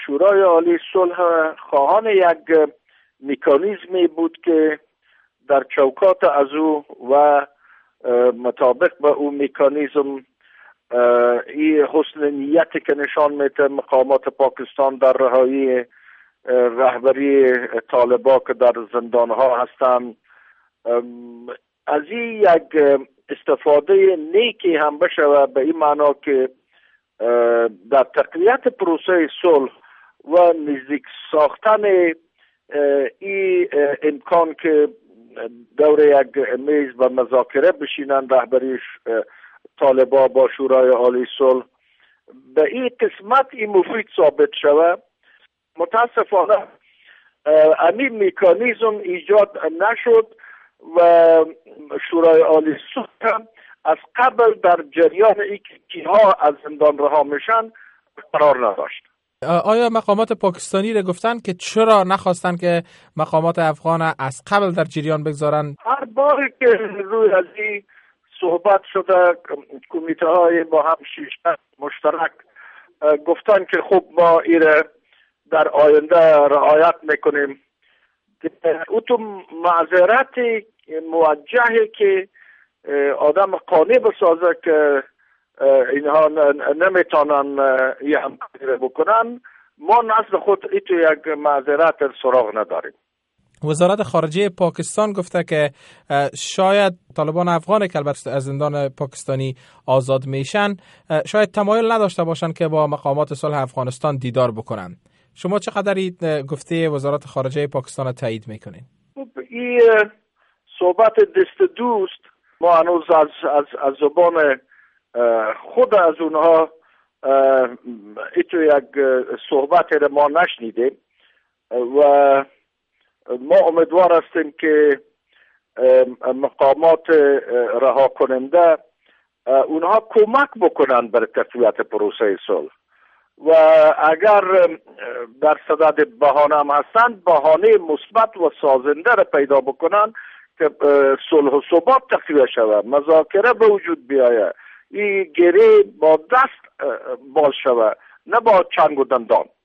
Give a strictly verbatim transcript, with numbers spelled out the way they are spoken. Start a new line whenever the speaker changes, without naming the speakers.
شورای عالی صلح خواهان یک مکانیزمی بود که در چوکات از او و مطابق به اون مکانیزم این حسن نیتی که نشان میده مقامات پاکستان در رهایی رهبری طالبان که در زندان ها هستند، از این یک استفاده نیکی هم بشه به این معنا که در تقویت پروسه صلح و نزدیک ساختن این امکان که دور یک میز و مذاکره بشینن رهبری طالبان با شورای عالی صلح، به این قسمت این مفید ثابت شود. متاسفانه همین مکانیزم ایجاد نشد و شورای عالی صلح از قبل در جریان ای که کیها از زندان رها میشن قرار نداشت.
آیا مقامات پاکستانی را گفتن که چرا نخواستن که مقامات افغان از قبل در جریان بگذارن؟
هر باری که روی از این صحبت شده کمیته های با هم شیشت مشترک گفتن که خب ما ایره در آینده رعایت میکنیم. او تو معذرت موجهه که آدم قانع بسازه که اینها نمیتونن یه همکاری بکنن، ما نزد خود ایتو یک معذرت سراغ نداریم.
وزارت خارجه پاکستان گفته که شاید طالبان افغان که البته از زندان پاکستانی آزاد میشن شاید تمایل نداشته باشن که با مقامات صلح افغانستان دیدار بکنن. شما چقدر این گفته وزارت خارجه پاکستان تایید میکنین؟
این صحبت دست دوست ما هنوز از از از زبان خود از اونها ایتو یک صحبت را ما نشنیدیم و ما امیدوار هستیم که مقامات رها کننده اونها کمک بکنن بر تقویت پروسه صلح و اگر در صدد بهانه هم هستند بهانه مثبت و سازنده را پیدا بکنن که صلح و ثبات تقویت شود، مذاکره به وجود بیاید، این گره با دست باز شود نه با چنگ و دندان.